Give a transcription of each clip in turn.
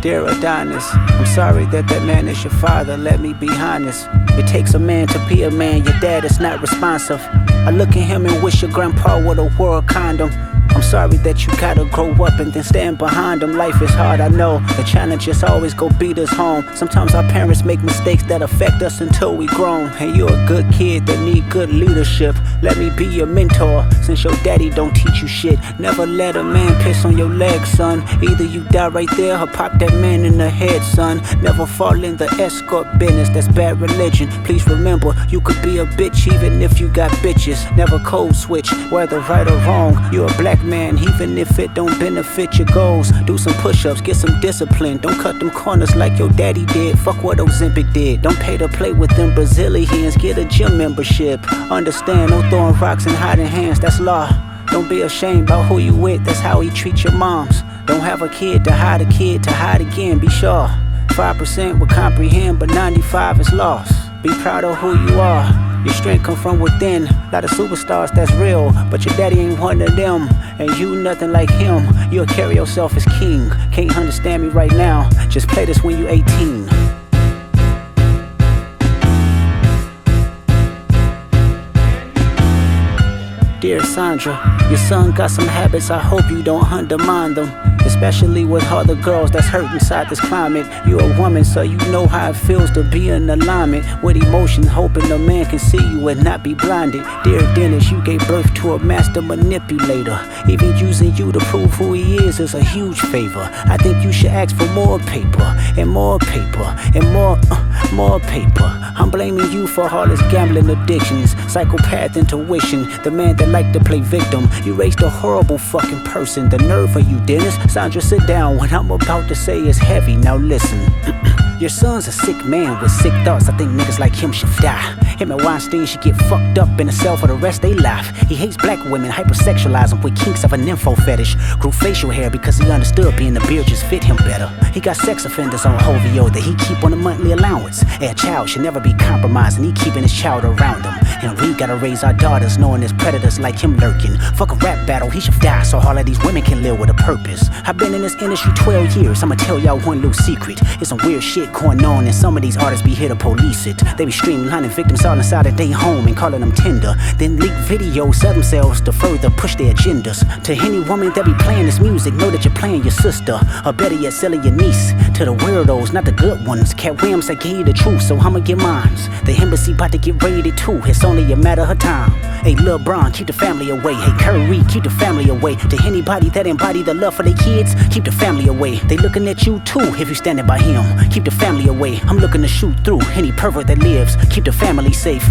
Dear Adonis, I'm sorry that man is your father, let me be honest. It takes a man to be a man, your dad is not responsive. I look at him and wish your grandpa would have wore a condom. I'm sorry that you gotta grow up and then stand behind them. Life is hard, I know. The challenges always go beat us home. Sometimes our parents make mistakes that affect us until we grown. And you're a good kid that need good leadership. Let me be your mentor, since your daddy don't teach you shit. Never let a man piss on your leg, son. Either you die right there or pop that man in the head, son. Never fall in the escort business, that's bad religion. Please remember, you could be a bitch even if you got bitches. Never code switch, whether right or wrong. You're a black man, even if it don't benefit your goals. Do some push-ups, get some discipline. Don't cut them corners like your daddy did. Fuck what Ozempic did. Don't pay to play with them Brazilians. Get a gym membership. Understand, no throwing rocks and hiding hands, that's law. Don't be ashamed about who you with, that's how he treats your moms. Don't have a kid to hide again, be sure. 5% will comprehend, but 95 is lost. Be proud of who you are. Your strength come from within. Lot of superstars that's real, but your daddy ain't one of them. And you nothing like him. You'll carry yourself as king. Can't understand me right now, just play this when you 18. Dear Sandra, your son got some habits, I hope you don't undermine them. Especially with all the girls that's hurt inside this climate. You're a woman, so you know how it feels to be in alignment with emotion, hoping a man can see you and not be blinded. Dear Dennis, you gave birth to a master manipulator. Even using you to prove who he is a huge favor. I think you should ask for more paper, and more paper, and more paper. I'm blaming you for all his gambling addictions, psychopath intuition, the man that liked to play victim. You raised a horrible fucking person. The nerve of you, Dennis. Sandra, sit down. What I'm about to say is heavy. Now listen. Your son's a sick man with sick thoughts. I think niggas like him should die. Him and Weinstein should get fucked up in a cell for the rest of their life. He hates black women, hypersexualize them with kinks of an info fetish. Grew facial hair because he understood being a beard just fit him better. He got sex offenders on OVO that he keep on a monthly allowance. A child should never be compromised and he keeping his child around him. And we gotta raise our daughters knowing there's predators like him lurking. Fuck a rap battle, he should die so all of these women can live with a purpose. I've been in this industry 12 years, I'ma tell y'all one little secret. It's some weird shit going on and some of these artists be here to police it. They be streamlining victims all inside of their home and calling them tender. Then leak videos of themselves to further push their agendas. To any woman that be playing this music, know that you're playing your sister. Or better yet, selling your niece. To the weirdos, not the good ones. Cat Williams, I gave you the truth, so I'ma get mines. The embassy about to get raided too, it's only a matter of time. Hey, Lil Bron, keep the family away. Hey, Curry, keep the family away. To anybody that embody the love for their kids, keep the family away. They looking at you too if you standing by him. Keep the family away. I'm looking to shoot through any pervert that lives. Keep the family safe.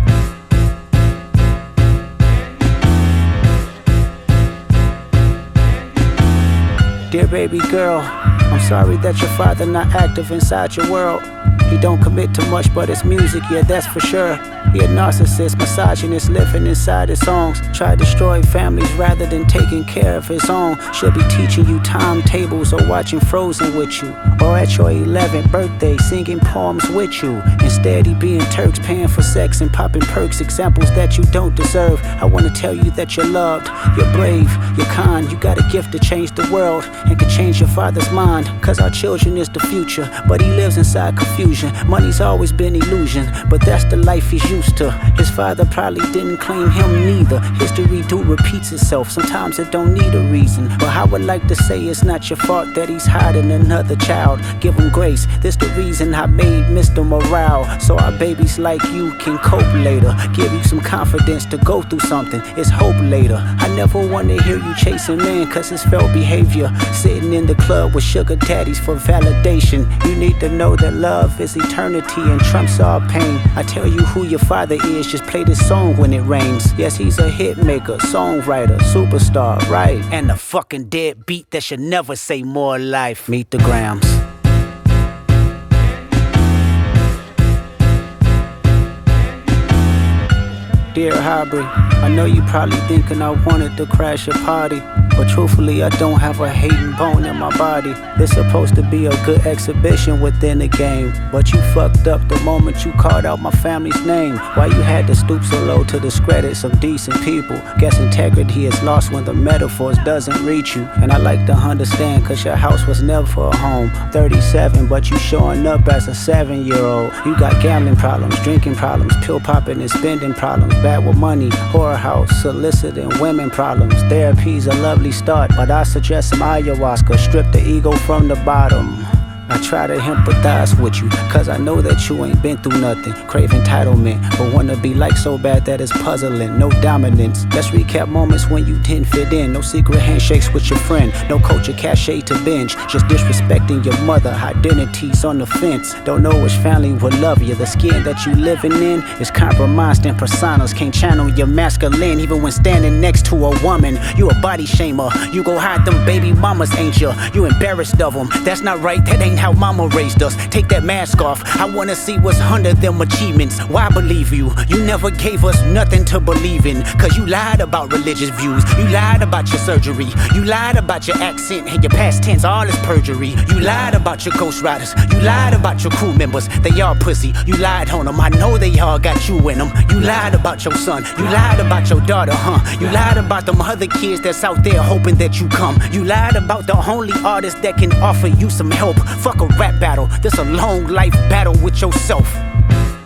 Dear baby girl, I'm sorry that your father not active inside your world. He don't commit to much but his music, yeah, that's for sure. He a narcissist, misogynist, living inside his songs. Try to destroy families rather than taking care of his own. Should be teaching you timetables or watching Frozen with you. Or at your 11th birthday singing poems with you. Instead he being Turks paying for sex and popping perks. Examples that you don't deserve. I wanna tell you that you're loved, you're brave, you're kind. You got a gift to change the world and can change your father's mind. Cause our children is the future, but he lives inside confusion. Money's always been illusion, but that's the life he's used to. His father probably didn't claim him neither. History do repeats itself, sometimes it don't need a reason. But I would like to say it's not your fault that he's hiding another child. Give him grace, this the reason I made Mr. Morale. So our babies like you can cope later. Give you some confidence to go through something, it's hope later. I never wanna hear you chasing men cause it's failed behavior. Sitting in the club with sugar daddies for validation. You need to know that love is eternity and trumps all pain. I tell you who your father is, just play this song when it rains. Yes, he's a hit maker, songwriter, superstar, right? And a fucking dead beat that should never say more life. Meet the Grams. Dear Hybrid, I know you probably thinking I wanted to crash your party, but truthfully I don't have a hating bone in my body. It's supposed to be a good exhibition within the game, but you fucked up the moment you called out my family's name. Why you had to stoop so low to discredit some decent people? Guess integrity is lost when the metaphors doesn't reach you. And I like to understand, cause your house was never a home. 37, but you showing up as a 7-year-old. You got gambling problems, drinking problems, pill popping and spending problems, bad with money, whorehouse, soliciting women problems. Therapy's a lovely start, but I suggest some ayahuasca, strip the ego from the bottom. I try to empathize with you, cause I know that you ain't been through nothing. Crave entitlement, but wanna be like so bad that it's puzzling. No dominance. Let's recap moments when you didn't fit in. No secret handshakes with your friend, no culture cachet to binge. Just disrespecting your mother, identities on the fence. Don't know which family will love you. The skin that you living in is compromised in personas. Can't channel your masculine even when standing next to a woman. You a body shamer, you go hide them baby mamas, ain't you? You embarrassed of them, that's not right, that ain't how mama raised us. Take that mask off, I wanna see what's under them achievements. Why believe you? You never gave us nothing to believe in, cause you lied about religious views. You lied about your surgery. You lied about your accent and your past tense, all is perjury. You lied about your ghostwriters. You lied about your crew members, they all pussy. You lied on them, I know they all got you in them. You lied about your son. You lied about your daughter, You lied about them other kids that's out there hoping that you come. You lied about the only artist that can offer you some help. Fuck a rap battle, this a long life battle with yourself.